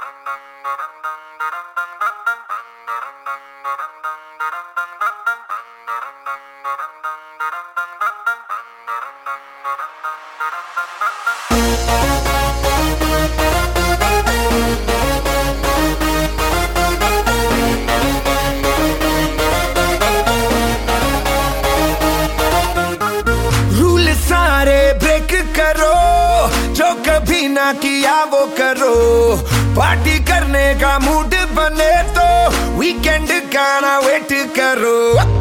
जो कभी ना किया वो करो। पार्टी करने का मूड बने तो वीकेंड का ना वेट करो।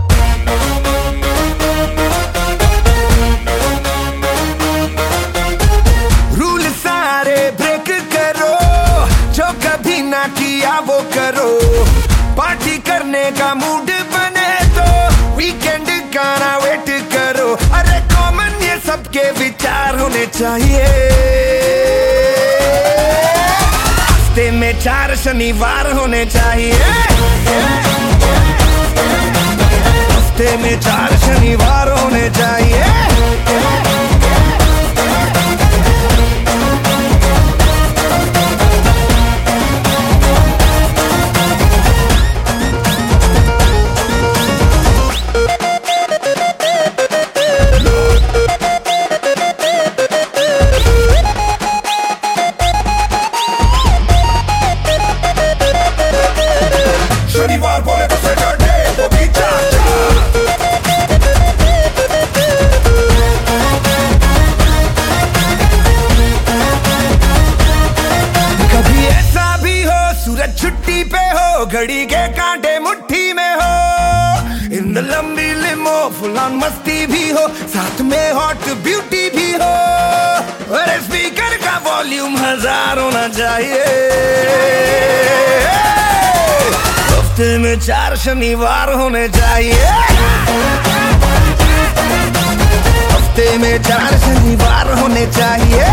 रूल सारे ब्रेक करो, जो कभी ना किया वो करो। पार्टी करने का मूड बने तो वीकेंड का ना वेट करो। अरे कॉमन ये सबके विचार होने चाहिए। हफ्ते में 4 शनिवार होने चाहिए। हफ्ते में 4 शनिवार होने चाहिए। शनिवार बोले तो सैटरडे वो भी कभी ऐसा भी हो सूरज छुट्टी पे हो, घड़ी के कांटे मुट्ठी में हो। इन लंबी लिमो फुल ऑन मस्ती भी हो, साथ में हॉट ब्यूटी भी हो। और स्पीकर का वॉल्यूम 1000 होना चाहिए। हफ्ते में 4 शनिवार होने चाहिए। हफ्ते में 4 शनिवार होने चाहिए।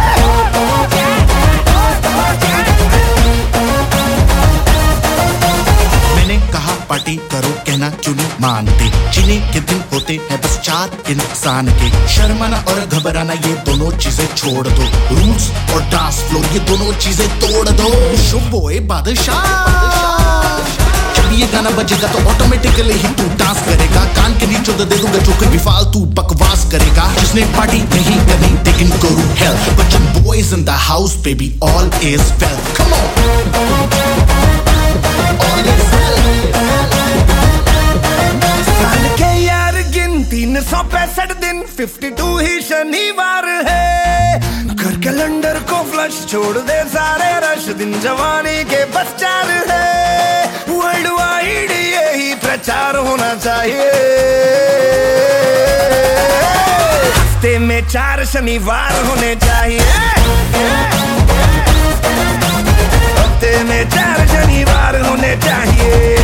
मैंने कहा पार्टी करो, कहना चुनी मानते। जिन्हें के दिन होते हैं बस 4 इंसान के। शर्माना और घबराना ये दोनों चीजें छोड़ दो। रूल्स और डांस फ्लोर ये दोनों चीजें तोड़ दो। शुभोए बादशाह, ये गाना बजेगा तो ऑटोमेटिकली ही तू डांस करेगा। कान के नीचे दे दूंगा जो कोई भी फालतू बकवास करेगा। जिसने पार्टी नहीं करनी they can go to hell, but your boys in the house baby all is well. Come on, all is well. साल के यार गिन 365 दिन, 52 ही शनिवार है। कर कैलेंडर को फ्लश, छोड़ दे सारे रश। दिन जवानी के बस 4 है। वर्ल्ड वाइड यही प्रचार होना चाहिए। हफ्ते में 4 शनिवार होने चाहिए। हफ्ते में 4 शनिवार होने चाहिए।